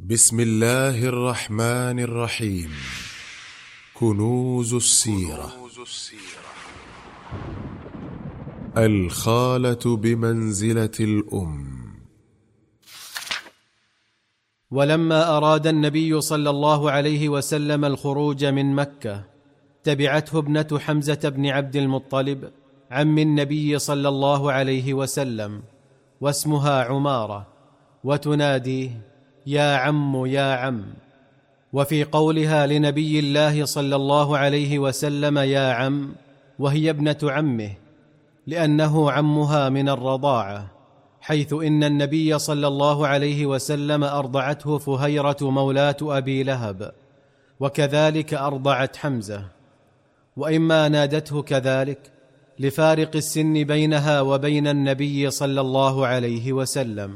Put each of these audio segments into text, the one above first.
بسم الله الرحمن الرحيم. كنوز السيرة. الخالة بمنزلة الأم. ولما أراد النبي صلى الله عليه وسلم الخروج من مكة تبعته ابنة حمزة بن عبد المطلب عم النبي صلى الله عليه وسلم، واسمها عمارة، وتناديه: يا عم يا عم. وفي قولها لنبي الله صلى الله عليه وسلم يا عم وهي ابنة عمه، لأنه عمها من الرضاعة، حيث إن النبي صلى الله عليه وسلم أرضعته فهيرة مولاة أبي لهب، وكذلك أرضعت حمزة. وإما نادته كذلك لفارق السن بينها وبين النبي صلى الله عليه وسلم.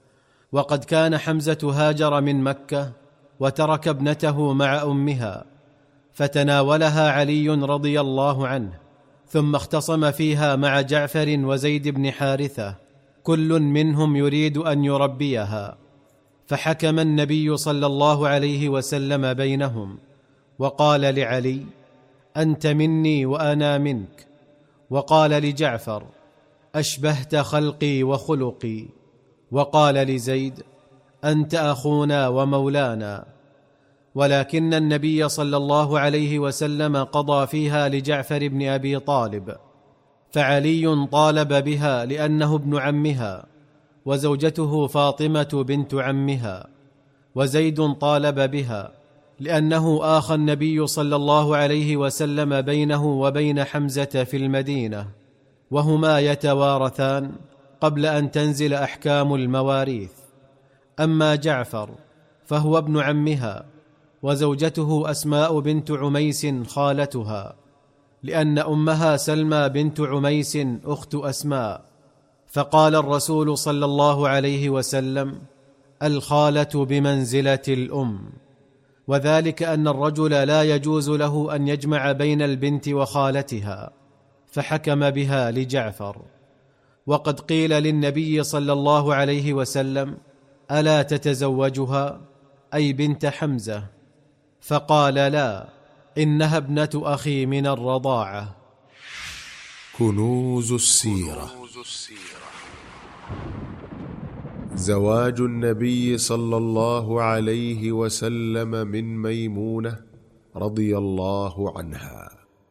وقد كان حمزة هاجر من مكة وترك ابنته مع أمها، فتناولها علي رضي الله عنه، ثم اختصم فيها مع جعفر وزيد بن حارثة، كل منهم يريد أن يربيها. فحكم النبي صلى الله عليه وسلم بينهم، وقال لعلي: أنت مني وأنا منك. وقال لجعفر: أشبهت خلقي وخلقي. وقال لزيد: أنت أخونا ومولانا. ولكن النبي صلى الله عليه وسلم قضى فيها لجعفر بن أبي طالب، فعلي طالب بها لأنه ابن عمها، وزوجته فاطمة بنت عمها. وزيد طالب بها لأنه آخى النبي صلى الله عليه وسلم بينه وبين حمزة في المدينة، وهما يتوارثان قبل أن تنزل أحكام المواريث. أما جعفر فهو ابن عمها، وزوجته أسماء بنت عميس خالتها، لأن أمها سلمى بنت عميس أخت أسماء. فقال الرسول صلى الله عليه وسلم: الخالة بمنزلة الأم. وذلك أن الرجل لا يجوز له أن يجمع بين البنت وخالتها، فحكم بها لجعفر. وقد قيل للنبي صلى الله عليه وسلم: ألا تتزوجها، أي بنت حمزة؟ فقال: لا، إنها ابنة أخي من الرضاعة. كنوز السيرة. زواج النبي صلى الله عليه وسلم من ميمونة رضي الله عنها.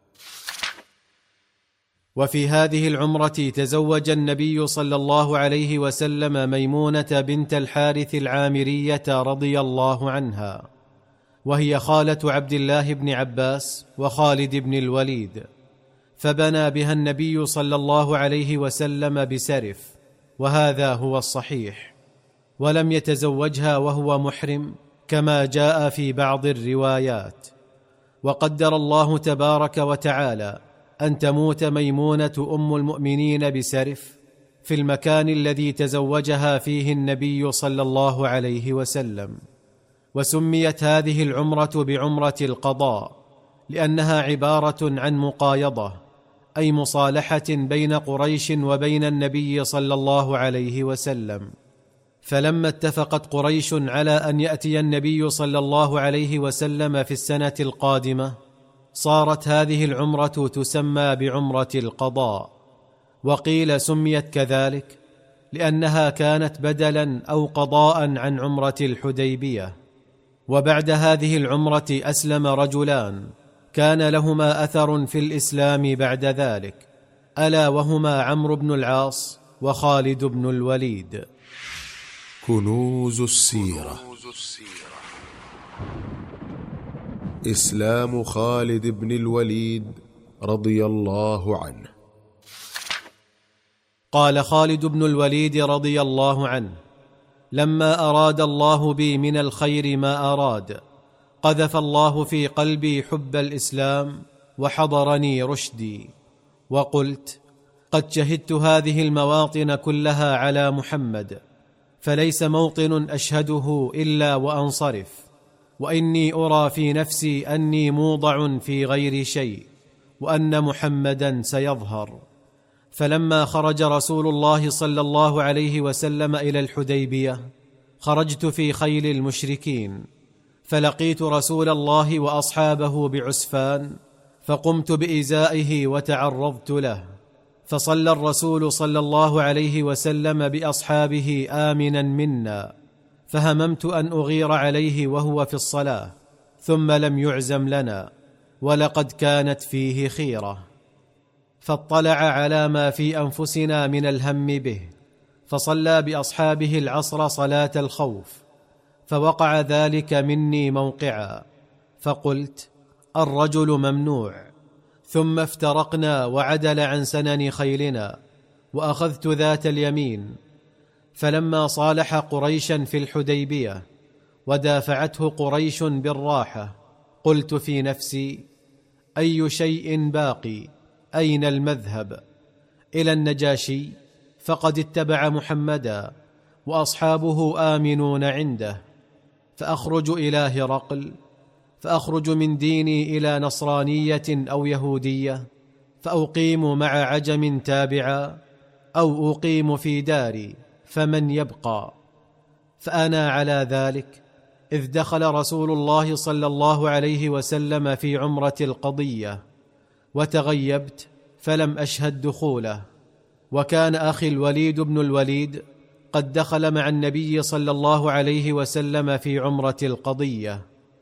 وفي هذه العمرة تزوج النبي صلى الله عليه وسلم ميمونة بنت الحارث العامرية رضي الله عنها، وهي خالة عبد الله بن عباس وخالد بن الوليد، فبنى بها النبي صلى الله عليه وسلم بسرف، وهذا هو الصحيح. ولم يتزوجها وهو محرم كما جاء في بعض الروايات. وقدر الله تبارك وتعالى أن تموت ميمونة أم المؤمنين بسرف في المكان الذي تزوجها فيه النبي صلى الله عليه وسلم. وسميت هذه العمرة بعمرة القضاء، لأنها عبارة عن مقايضة، أي مصالحة بين قريش وبين النبي صلى الله عليه وسلم. فلما اتفقت قريش على أن يأتي النبي صلى الله عليه وسلم في السنة القادمة، صارت هذه العمرة تسمى بعمرة القضاء. وقيل سميت كذلك لأنها كانت بدلا أو قضاء عن عمرة الحديبية. وبعد هذه العمرة أسلم رجلان كان لهما أثر في الإسلام بعد ذلك، ألا وهما عمرو بن العاص وخالد بن الوليد. كنوز السيرة. إسلام خالد بن الوليد رضي الله عنه. قال خالد بن الوليد رضي الله عنه: لما أراد الله بي من الخير ما أراد، قذف الله في قلبي حب الإسلام وحضرني رشدي، وقلت: قد شهدت هذه المواطن كلها على محمد، فليس موطن أشهده إلا وأنصرف، وإني أرى في نفسي أني موضع في غير شيء، وأن محمدا سيظهر. فلما خرج رسول الله صلى الله عليه وسلم إلى الحديبية، خرجت في خيل المشركين، فلقيت رسول الله وأصحابه بعسفان، فقمت بإزائه وتعرضت له، فصلى الرسول صلى الله عليه وسلم بأصحابه آمنا منا، فهممت أن أغير عليه وهو في الصلاة، ثم لم يعزم لنا، ولقد كانت فيه خيرة. فاطلع على ما في أنفسنا من الهم به، فصلى بأصحابه العصر صلاة الخوف، فوقع ذلك مني موقعا، فقلت: الرجل ممنوع. ثم افترقنا وعدل عن سنن خيلنا، وأخذت ذات اليمين. فلما صالح قريشا في الحديبية ودافعته قريش بالراحة، قلت في نفسي: أي شيء باقي؟ أين المذهب؟ إلى النجاشي، فقد اتبع محمدا وأصحابه آمنون عنده، فأخرج إلى هرقل، فأخرج من ديني إلى نصرانية أو يهودية، فأقيم مع عجم تابعا، أو أقيم في داري، فمن يبقى؟ فأنا على ذلك إذ دخل رسول الله صلى الله عليه وسلم في عمرة القضية، وتغيبت فلم أشهد دخوله، وكان أخي الوليد بن الوليد قد دخل مع النبي صلى الله عليه وسلم في عمرة القضية،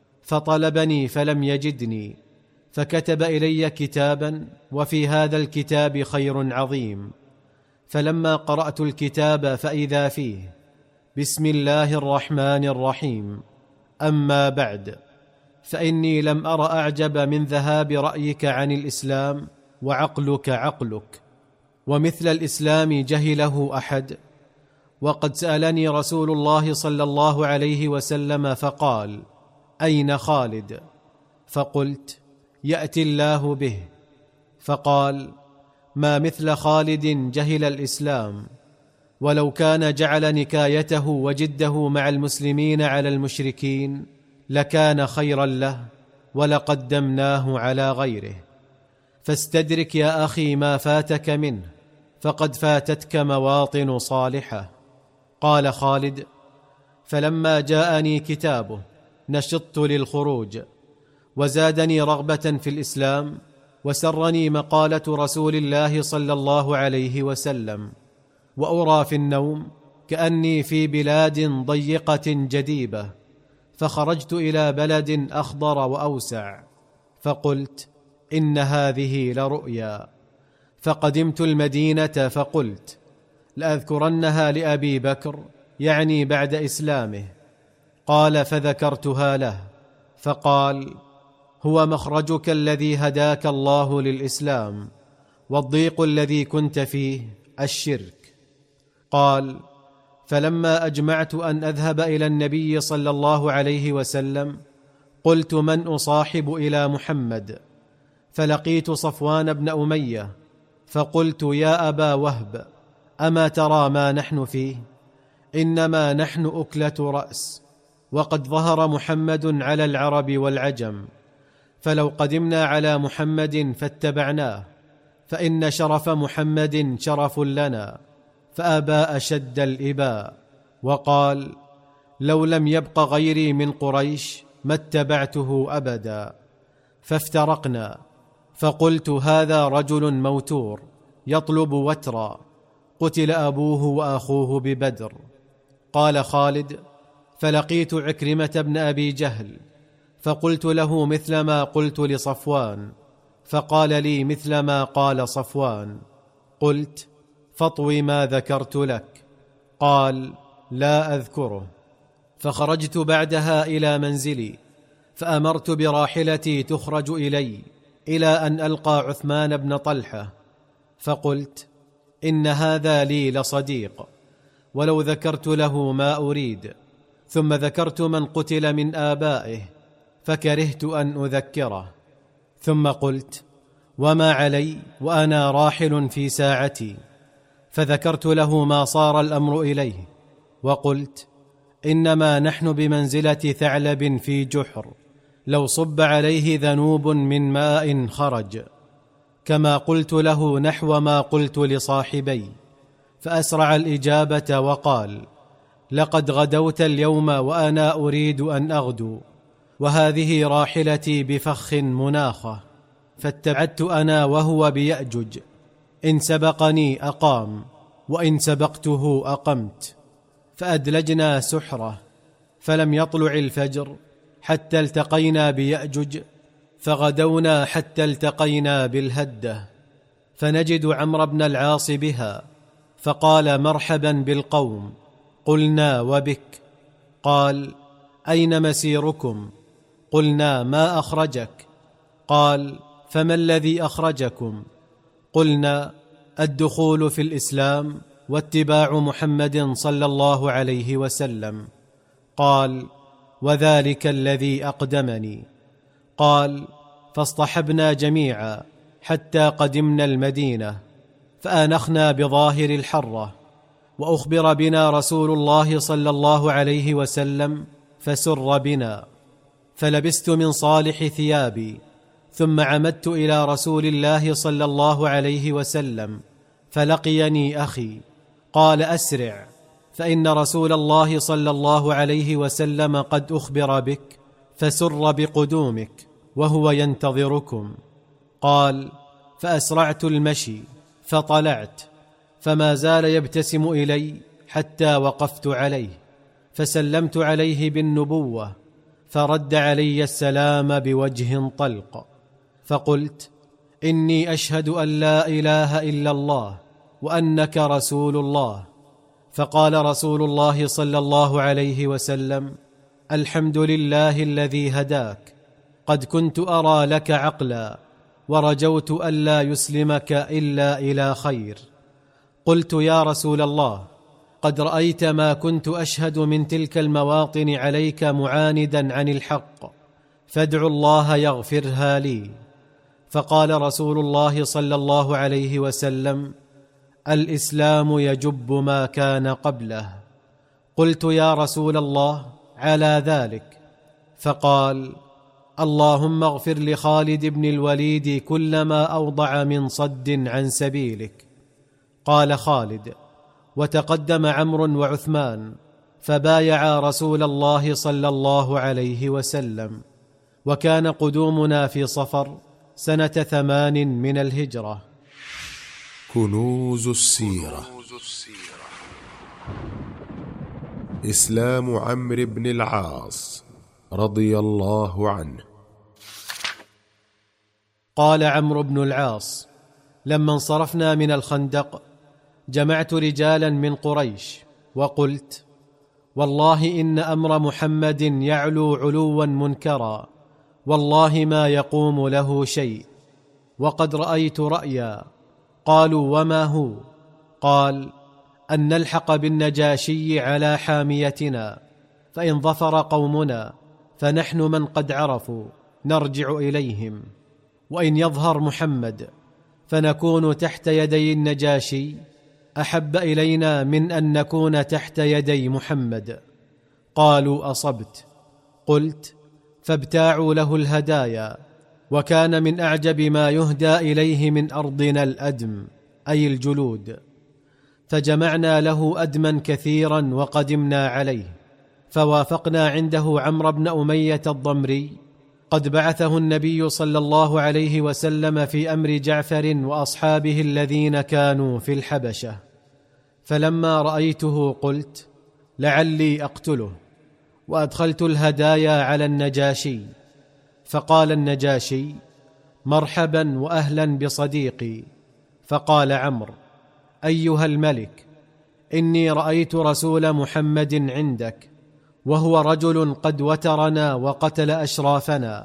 فطلبني فلم يجدني، فكتب إلي كتابا، وفي هذا الكتاب خير عظيم. فلما قرأت الكتاب فإذا فيه: بسم الله الرحمن الرحيم، أما بعد، فإني لم أر أعجب من ذهاب رأيك عن الإسلام وعقلك عقلك، ومثل الإسلام جهله أحد. وقد سألني رسول الله صلى الله عليه وسلم فقال: أين خالد؟ فقلت: يأتي الله به. فقال: ما مثل خالد جهل الإسلام، ولو كان جعل نكايته وجده مع المسلمين على المشركين لكان خيرا له، ولقدمناه على غيره. فاستدرك يا أخي ما فاتك منه، فقد فاتتك مواطن صالحة. قال خالد: فلما جاءني كتابه نشطت للخروج، وزادني رغبة في الإسلام، وسرني مقالة رسول الله صلى الله عليه وسلم، وأرى في النوم كأني في بلاد ضيقة جديبة، فخرجت إلى بلد أخضر وأوسع، فقلت: إن هذه لرؤيا. فقدمت المدينة، فقلت: لأذكرنها لأبي بكر، يعني بعد إسلامه. قال: فذكرتها له، فقال: هو مخرجك الذي هداك الله للإسلام، والضيق الذي كنت فيه الشرك. قال: فلما أجمعت أن أذهب إلى النبي صلى الله عليه وسلم، قلت: من أصاحب إلى محمد؟ فلقيت صفوان بن أمية، فقلت: يا أبا وهب، أما ترى ما نحن فيه؟ إنما نحن أكلة رأس، وقد ظهر محمد على العرب والعجم، فلو قدمنا على محمد فاتبعناه، فإن شرف محمد شرف لنا. فأبى أشد الإباء، وقال: لو لم يبق غيري من قريش ما اتبعته أبدا. فافترقنا، فقلت: هذا رجل موتور يطلب وترا، قتل أبوه وأخوه ببدر. قال خالد: فلقيت عكرمة بن أبي جهل، فقلت له مثل ما قلت لصفوان، فقال لي مثل ما قال صفوان. قلت: فاطوي ما ذكرت لك. قال: لا أذكره. فخرجت بعدها إلى منزلي، فأمرت براحلتي تخرج إلي، إلى أن ألقى عثمان بن طلحة، فقلت: إن هذا لي لصديق، ولو ذكرت له ما أريد. ثم ذكرت من قتل من آبائه، فكرهت أن أذكره. ثم قلت: وما علي وأنا راحل في ساعتي. فذكرت له ما صار الأمر إليه، وقلت: إنما نحن بمنزلة ثعلب في جحر، لو صب عليه ذنوب من ماء خرج. كما قلت له نحو ما قلت لصاحبي، فأسرع الإجابة وقال: لقد غدوت اليوم وأنا أريد أن أغدو، وهذه راحلتي بفخ مناخة، فاتبعت أنا وهو بيأجج، إن سبقني أقام وإن سبقته أقمت، فأدلجنا سحرة، فلم يطلع الفجر حتى التقينا بيأجج، فغدونا حتى التقينا بالهدة، فنجد عمرو بن العاص بها، فقال مرحبا بالقوم. قلنا وبك؟ قال أين مسيركم؟ قلنا ما أخرجك؟ قال فما الذي أخرجكم؟ قلنا الدخول في الإسلام واتباع محمد صلى الله عليه وسلم. قال وذلك الذي أقدمني. قال فاصطحبنا جميعا حتى قدمنا المدينة، فآنخنا بظاهر الحرة، وأخبر بنا رسول الله صلى الله عليه وسلم فسر بنا، فلبست من صالح ثيابي، ثم عمدت إلى رسول الله صلى الله عليه وسلم، فلقيني أخي، قال أسرع، فإن رسول الله صلى الله عليه وسلم قد أخبر بك، فسر بقدومك وهو ينتظركم. قال فأسرعت المشي، فطلعت، فما زال يبتسم إلي حتى وقفت عليه، فسلمت عليه بالنبوة، فرد علي السلام بوجه طلق، فقلت إني أشهد أن لا إله إلا الله وأنك رسول الله. فقال رسول الله صلى الله عليه وسلم الحمد لله الذي هداك، قد كنت أرى لك عقلا، ورجوت ألا يسلمك إلا إلى خير. قلت يا رسول الله قد رأيت ما كنت أشهد من تلك المواطن عليك معاندا عن الحق، فادع الله يغفرها لي. فقال رسول الله صلى الله عليه وسلم الإسلام يجب ما كان قبله. قلت يا رسول الله على ذلك؟ فقال اللهم اغفر لخالد بن الوليد كل ما أوضع من صد عن سبيلك. قال خالد وتقدم عمرو وعثمان، فبايعا رسول الله صلى الله عليه وسلم، وكان قدومنا في صفر سنة 8 من الهجرة. كنوز السيرة. إسلام عمرو بن العاص رضي الله عنه. قال عمرو بن العاص لما انصرفنا من الخندق جمعت رجالا من قريش، وقلت والله إن أمر محمد يعلو علوا منكرا، والله ما يقوم له شيء، وقد رأيت رأيا. قالوا وما هو؟ قال أن نلحق بالنجاشي على حاميتنا، فإن ظفر قومنا فنحن من قد عرفوا نرجع إليهم، وإن يظهر محمد فنكون تحت يدي النجاشي أحب إلينا من أن نكون تحت يدي محمد. قالوا أصبت. قلت فابتاعوا له الهدايا، وكان من أعجب ما يهدى إليه من أرضنا الأدم، أي الجلود، فجمعنا له أدما كثيرا وقدمنا عليه، فوافقنا عنده عمرو بن أمية الضمري قد بعثه النبي صلى الله عليه وسلم في أمر جعفر وأصحابه الذين كانوا في الحبشة. فلما رأيته قلت لعلي أقتله، وأدخلت الهدايا على النجاشي، فقال النجاشي مرحبا وأهلا بصديقي. فقال عمرو أيها الملك، إني رأيت رسول محمد عندك، وهو رجل قد وترنا وقتل أشرافنا،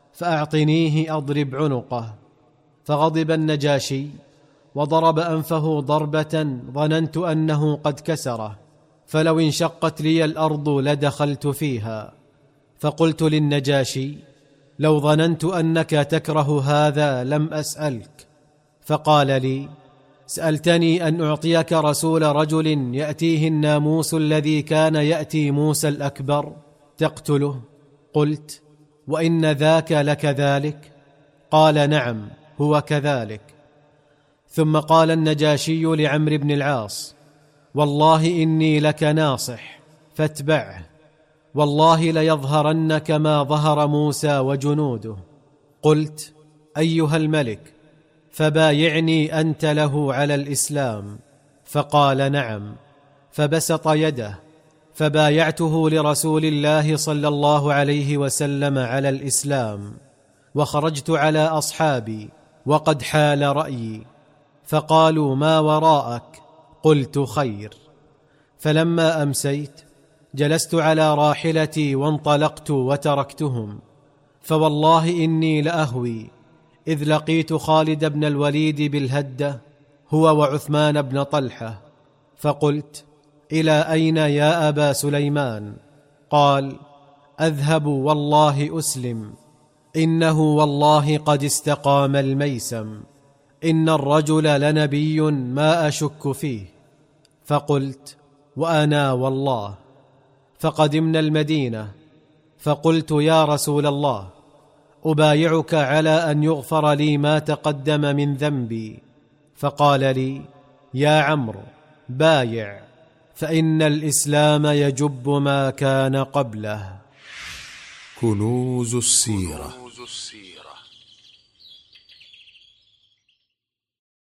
فأعطنيه أضرب عنقه. فغضب النجاشي وضرب أنفه ضربة ظننت أنه قد كسره، فلو انشقت لي الأرض لدخلت فيها. فقلت للنجاشي لو ظننت أنك تكره هذا لم أسألك. فقال لي سألتني أن أعطيك رسول رجل يأتيه الناموس الذي كان يأتي موسى الأكبر تقتله؟ قلت وإن ذاك لكذلك؟ قال نعم هو كذلك. ثم قال النجاشي لعمرو بن العاص والله إني لك ناصح، فاتبعه، والله ليظهرن كما ظهر موسى وجنوده. قلت: أيها الملك، فبايعني أنت له على الإسلام. فقال: نعم. فبسط يده فبايعته لرسول الله صلى الله عليه وسلم على الإسلام، وخرجت على أصحابي وقد حال رأيي، فقالوا: ما وراءك؟ قلت: خير. فلما أمسيت جلست على راحلتي وانطلقت وتركتهم، فوالله إني لأهوي إذ لقيت خالد بن الوليد بالهدة هو وعثمان بن طلحة، فقلت: إلى أين يا أبا سليمان؟ قال: أذهب والله أسلم، إنه والله قد استقام الميسم، إن الرجل لنبي ما أشك فيه. فقلت: وأنا والله. فقدمنا المدينة، فقلت: يا رسول الله، أبايعك على أن يغفر لي ما تقدم من ذنبي. فقال لي: يا عمرو، بايع، فإن الإسلام يجب ما كان قبله. كنوز السيرة.